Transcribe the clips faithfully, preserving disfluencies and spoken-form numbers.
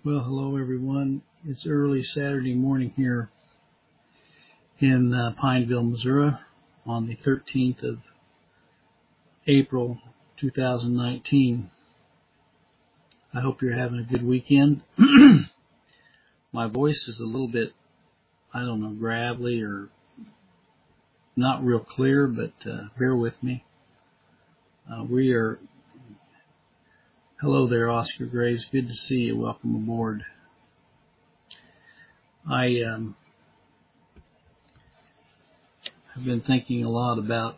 Well, hello everyone. It's early Saturday morning here in uh, Pineville, Missouri on the thirteenth of April two thousand nineteen. I hope you're having a good weekend. My voice is a little bit, I don't know, gravelly or not real clear, but uh, bear with me. Uh, we are, hello there, Oscar Graves. Good to see you. Welcome aboard. I um, have been thinking a lot about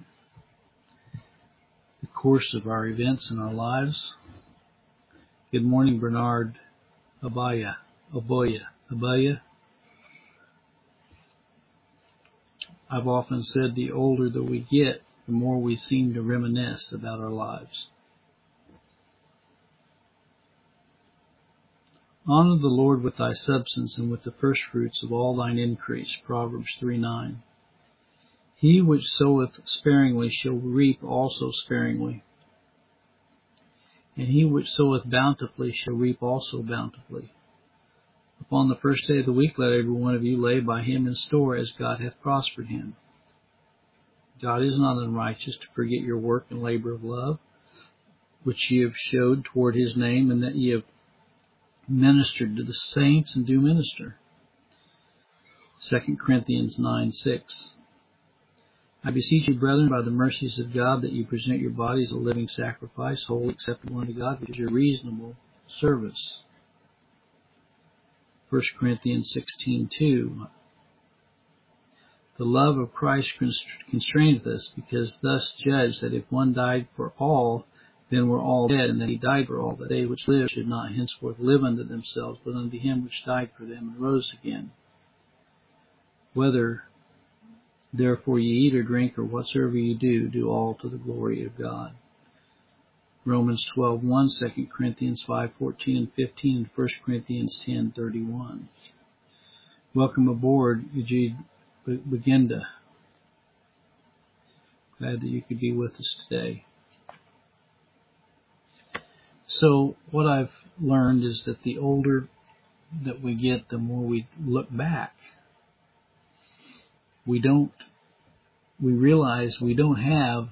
the course of our events in our lives. Good morning, Bernard Abaya, Aboya, Abaya. I've often said the older that we get, the more we seem to reminisce about our lives. Honor the Lord with thy substance and with the first fruits of all thine increase. Proverbs three nine. He which soweth sparingly shall reap also sparingly, and he which soweth bountifully shall reap also bountifully. Upon the first day of the week let every one of you lay by him in store as God hath prospered him. God is not unrighteous to forget your work and labor of love, which ye have showed toward his name, and that ye have ministered to the saints and do minister. Second Corinthians nine six. I beseech you, brethren, by the mercies of God, that you present your bodies a living sacrifice, wholly acceptable unto God, which is your reasonable service. First Corinthians sixteen two. The love of Christ constraineth us, because thus judged that if one died for all, then we're all dead, and that he died for all, that they which live should not henceforth live unto themselves, but unto him which died for them and rose again. Whether therefore ye eat or drink, or whatsoever ye do, do all to the glory of God. Romans twelve one, Second Corinthians five fourteen and fifteen, and First Corinthians ten thirty-one. Welcome aboard, Eugene Bagenda. Glad that you could be with us today. So what I've learned is that the older that we get, the more we look back. We don't, we realize we don't have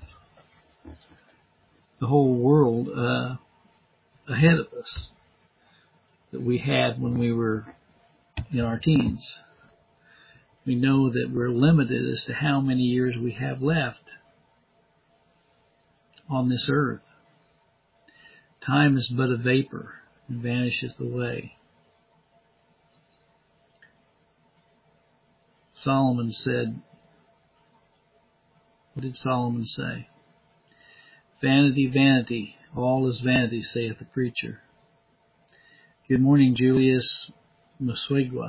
the whole world uh, ahead of us that we had when we were in our teens. We know that we're limited as to how many years we have left on this earth. Time is but a vapor and vanisheth away. Solomon said, what did Solomon say? Vanity, vanity, all is vanity, saith the preacher. Good morning, Julius Muswigwa.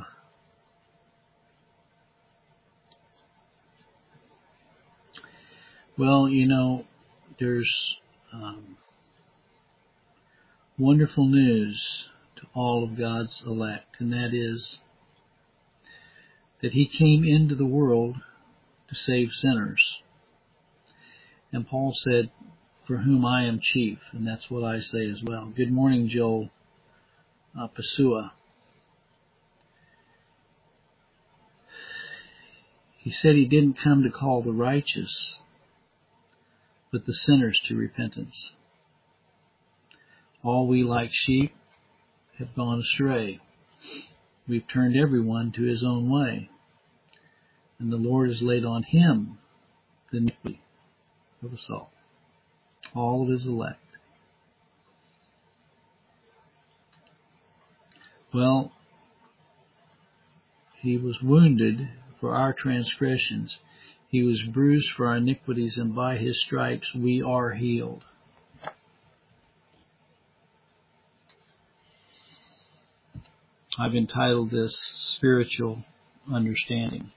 Well, you know, there's um, wonderful news to all of God's elect, and that is that he came into the world to save sinners. And Paul said, for whom I am chief, and that's what I say as well. Good morning, Joel uh, Pasua. He said he didn't come to call the righteous, but the sinners to repentance. All we like sheep have gone astray. We've turned everyone to his own way, and the Lord has laid on him the iniquity of us all, all of his elect. Well, he was wounded for our transgressions. He was bruised for our iniquities, and by his stripes we are healed. I've entitled this Spiritual Understanding.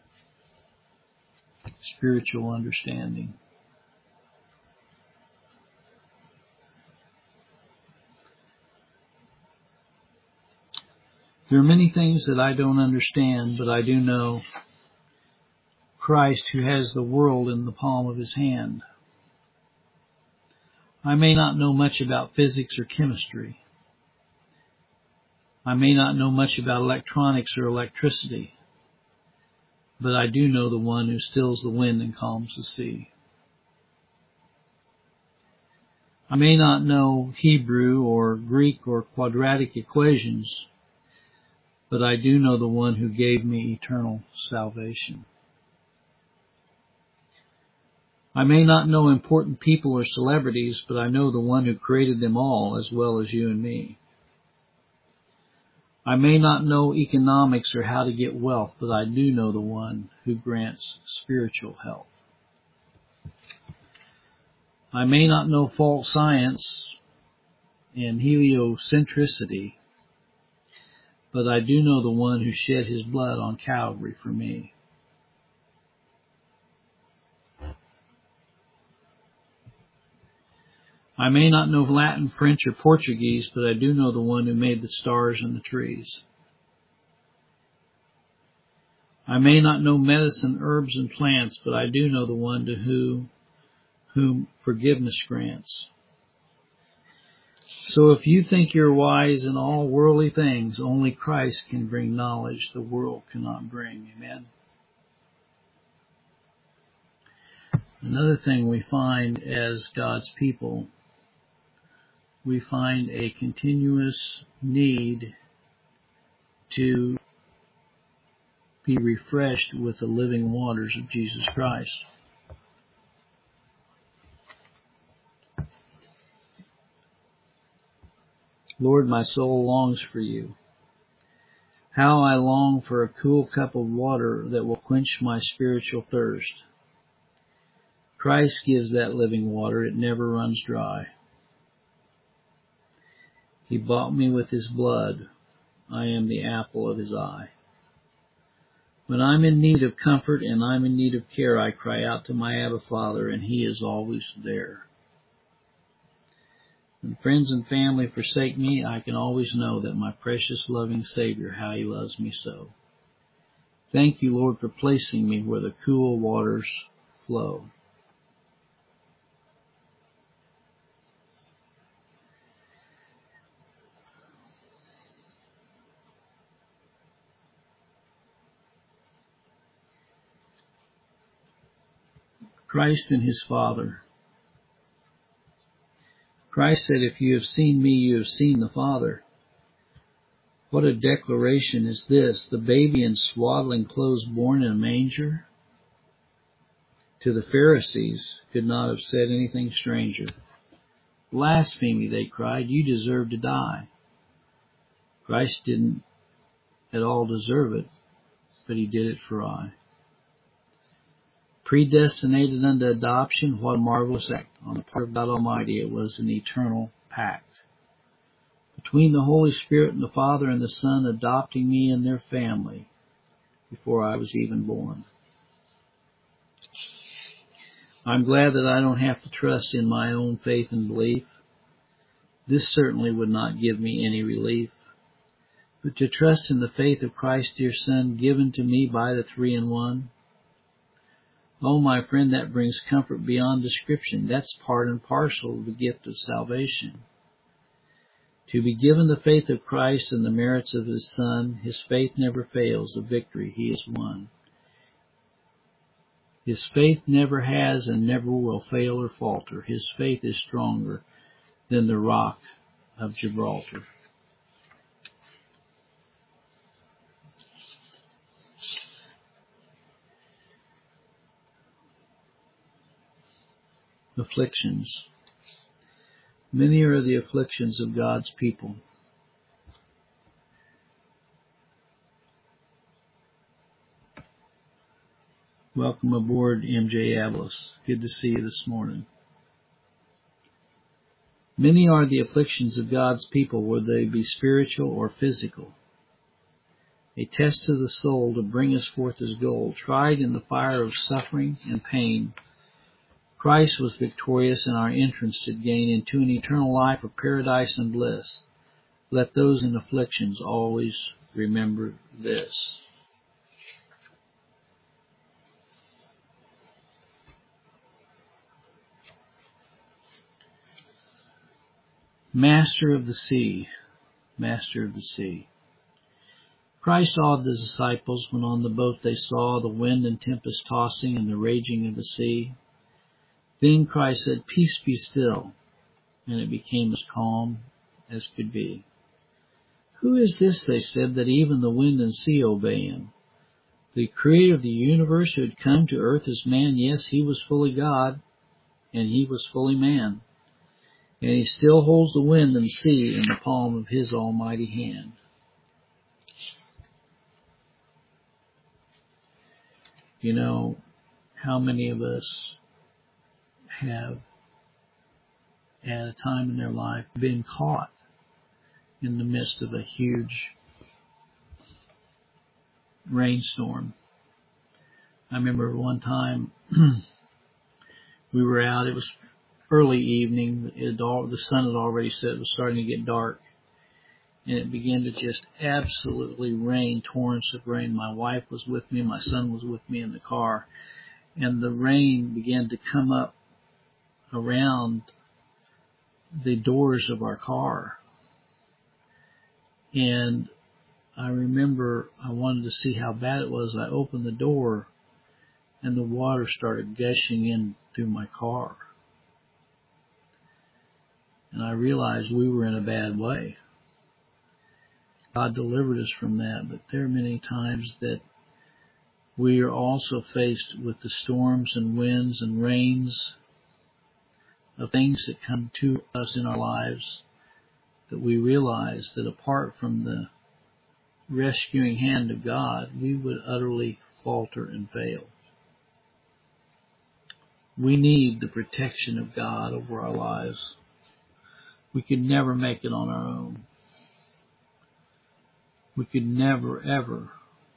Spiritual Understanding. There are many things that I don't understand, but I do know Christ, who has the world in the palm of his hand. I may not know much about physics or chemistry, I may not know much about electronics or electricity, but I do know the one who stills the wind and calms the sea. I may not know Hebrew or Greek or quadratic equations, but I do know the one who gave me eternal salvation. I may not know important people or celebrities, but I know the one who created them all as well as you and me. I may not know economics or how to get wealth, but I do know the one who grants spiritual health. I may not know false science and heliocentricity, but I do know the one who shed his blood on Calvary for me. I may not know Latin, French, or Portuguese, but I do know the one who made the stars and the trees. I may not know medicine, herbs, and plants, but I do know the one to whom, whom forgiveness grants. So if you think you're wise in all worldly things, only Christ can bring knowledge the world cannot bring. Amen. Another thing we find as God's people, we find a continuous need to be refreshed with the living waters of Jesus Christ. Lord, my soul longs for you. How I long for a cool cup of water that will quench my spiritual thirst. Christ gives that living water. It never runs dry. He bought me with his blood. I am the apple of his eye. When I'm in need of comfort and I'm in need of care, I cry out to my Abba Father, and he is always there. When friends and family forsake me, I can always know that my precious loving Savior, how he loves me so. Thank you, Lord, for placing me where the cool waters flow. Christ and his Father. Christ said, if you have seen me, you have seen the Father. What a declaration is this, the baby in swaddling clothes born in a manger? To the Pharisees, could not have said anything stranger. Blasphemy, they cried, you deserve to die. Christ didn't at all deserve it, but he did it for I. Predestinated unto adoption, what a marvelous act. On the part of God Almighty, it was an eternal pact. Between the Holy Spirit and the Father and the Son adopting me in their family before I was even born. I'm glad that I don't have to trust in my own faith and belief. This certainly would not give me any relief. But to trust in the faith of Christ's dear Son given to me by the Three in One, oh, my friend, that brings comfort beyond description. That's part and parcel of the gift of salvation. To be given the faith of Christ and the merits of his Son, his faith never fails, the victory he has won. His faith never has and never will fail or falter. His faith is stronger than the rock of Gibraltar. Afflictions. Many are the afflictions of God's people. Welcome aboard, M J Avalos. Good to see you this morning. Many are the afflictions of God's people, whether they be spiritual or physical. A test to the soul to bring us forth as gold, tried in the fire of suffering and pain. Christ was victorious, and our entrance did gain into an eternal life of paradise and bliss. Let those in afflictions always remember this. Master of the sea, Master of the sea. Christ awed the disciples when on the boat they saw the wind and tempest tossing and the raging of the sea. Then Christ said, "Peace, be still," and it became as calm as could be. "Who is this," they said, "that even the wind and sea obey him?" The Creator of the universe who had come to earth as man, yes, he was fully God, and he was fully man. And he still holds the wind and sea in the palm of his almighty hand. You know, how many of us have, at a time in their life, been caught in the midst of a huge rainstorm? I remember one time we were out, it was early evening, it all, the sun had already set, it was starting to get dark, and it began to just absolutely rain, torrents of rain. My wife was with me, my son was with me in the car, and the rain began to come up around the doors of our car. And I remember I wanted to see how bad it was. I opened the door, and the water started gushing in through my car. And I realized we were in a bad way. God delivered us from that, but there are many times that we are also faced with the storms and winds and rains of things that come to us in our lives, that we realize that apart from the rescuing hand of God, we would utterly falter and fail. We need the protection of God over our lives. We could never make it on our own. We could never, ever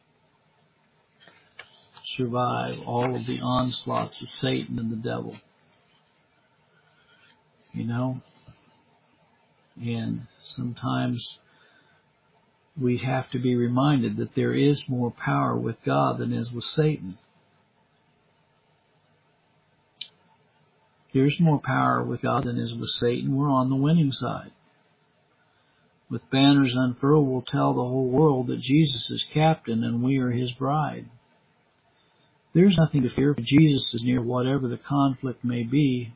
survive all of the onslaughts of Satan and the devil. You know? And sometimes we have to be reminded that there is more power with God than is with Satan. There's more power with God than is with Satan. We're on the winning side. With banners unfurled, we'll tell the whole world that Jesus is captain and we are his bride. There's nothing to fear if Jesus is near, whatever the conflict may be.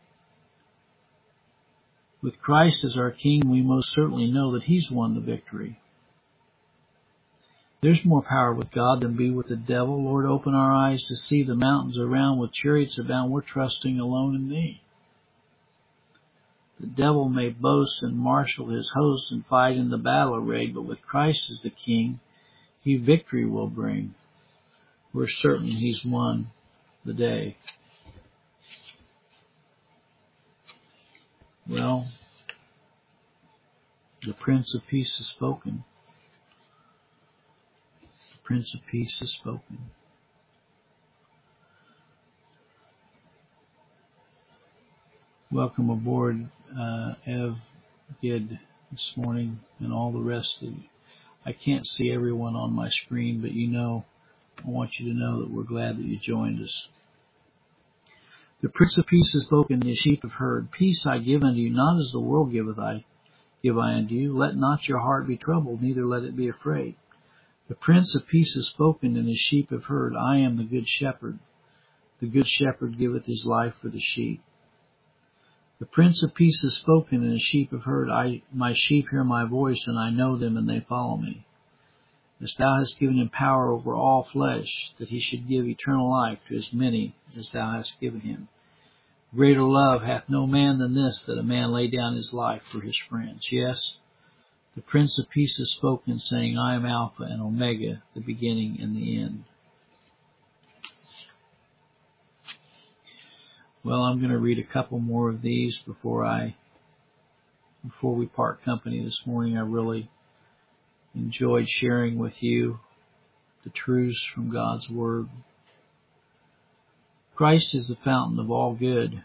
With Christ as our King, we most certainly know that he's won the victory. There's more power with God than be with the devil. Lord, open our eyes to see the mountains around with chariots abound. We're trusting alone in thee. The devil may boast and marshal his hosts and fight in the battle arrayed, but with Christ as the King, he victory will bring. We're certain he's won the day. Well, the Prince of Peace has spoken. The Prince of Peace has spoken. Welcome aboard, uh, Ev, Gid, this morning, and all the rest of you. I can't see everyone on my screen, but you know, I want you to know that we're glad that you joined us. The Prince of Peace has spoken, his sheep have heard. Peace I give unto you, not as the world giveth I, give I unto you. Let not your heart be troubled, neither let it be afraid. The Prince of Peace has spoken, and his sheep have heard. I am the good shepherd. The good shepherd giveth his life for the sheep. The Prince of Peace has spoken, and his sheep have heard. I, my sheep hear my voice, and I know them, and they follow me. As thou hast given him power over all flesh, that he should give eternal life to as many as thou hast given him. Greater love hath no man than this, that a man lay down his life for his friends. Yes, the Prince of Peace has spoken, saying, I am Alpha and Omega, the beginning and the end. Well, I'm going to read a couple more of these before I, before we part company this morning. I really enjoyed sharing with you the truths from God's Word. Christ is the fountain of all good.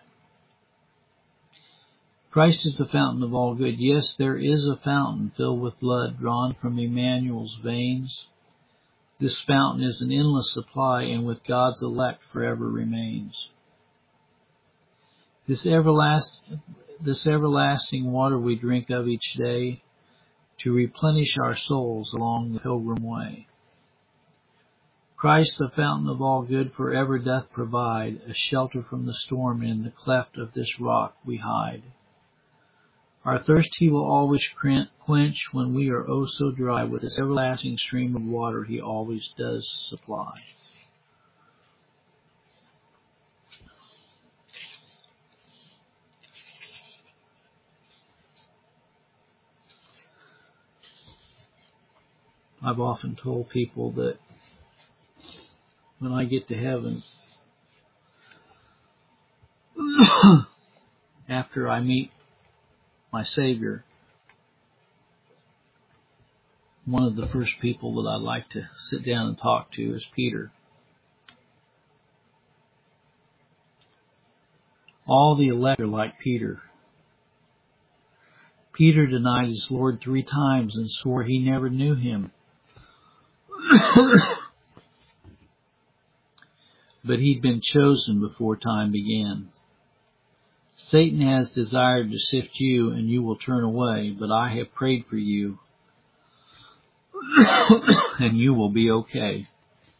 Christ is the fountain of all good. Yes, there is a fountain filled with blood drawn from Emmanuel's veins. This fountain is an endless supply, and with God's elect forever remains. This everlasting, this everlasting water we drink of each day to replenish our souls along the pilgrim way. Christ, the fountain of all good, forever doth provide a shelter from the storm, and in the cleft of this rock we hide. Our thirst he will always quench when we are oh so dry. With this everlasting stream of water he always does supply. I've often told people that when I get to heaven, after I meet my Savior, one of the first people that I'd like to sit down and talk to is Peter. All the elect are like Peter. Peter denied his Lord three times and swore he never knew him. But he'd been chosen before time began. Satan has desired to sift you, and you will turn away, but I have prayed for you, and you will be okay.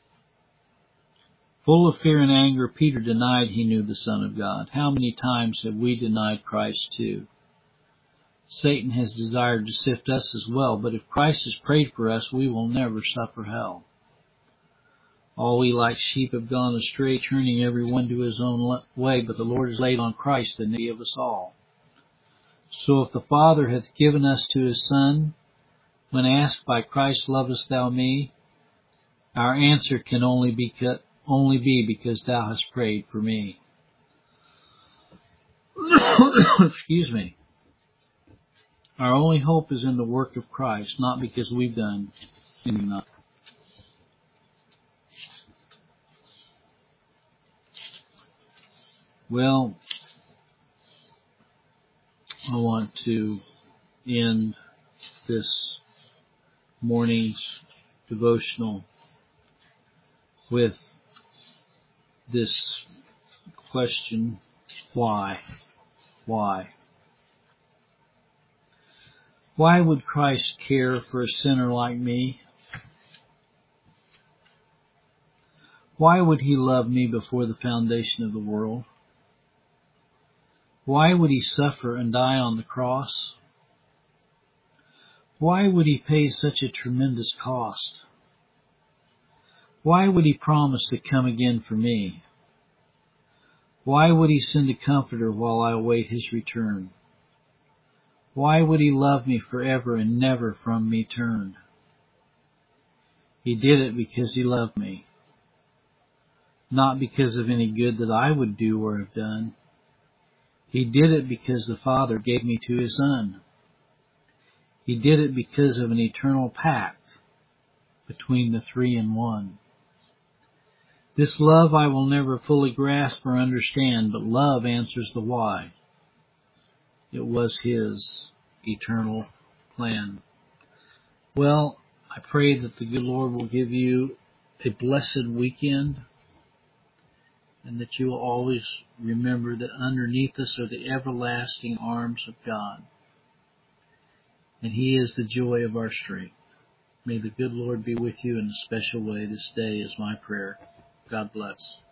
Full of fear and anger, Peter denied he knew the Son of God. How many times have we denied Christ too? Satan has desired to sift us as well, but if Christ has prayed for us, we will never suffer hell. All we like sheep have gone astray, turning every one to his own way, but the Lord has laid on Christ the need of us all. So if the Father hath given us to his Son, when asked by Christ, lovest thou me? Our answer can only be, only be because thou hast prayed for me. Excuse me. Our only hope is in the work of Christ, not because we've done anything. Well, I want to end this morning's devotional with this question: why? Why? Why would Christ care for a sinner like me? Why would he love me before the foundation of the world? Why would he suffer and die on the cross? Why would he pay such a tremendous cost? Why would he promise to come again for me? Why would he send a comforter while I await his return? Why would he love me forever and never from me turn? He did it because he loved me, not because of any good that I would do or have done. He did it because the Father gave me to his Son. He did it because of an eternal pact between the three in one. This love I will never fully grasp or understand, but love answers the why. It was his eternal plan. Well, I pray that the good Lord will give you a blessed weekend, and that you will always remember that underneath us are the everlasting arms of God, and he is the joy of our strength. May the good Lord be with you in a special way this day is my prayer. God bless.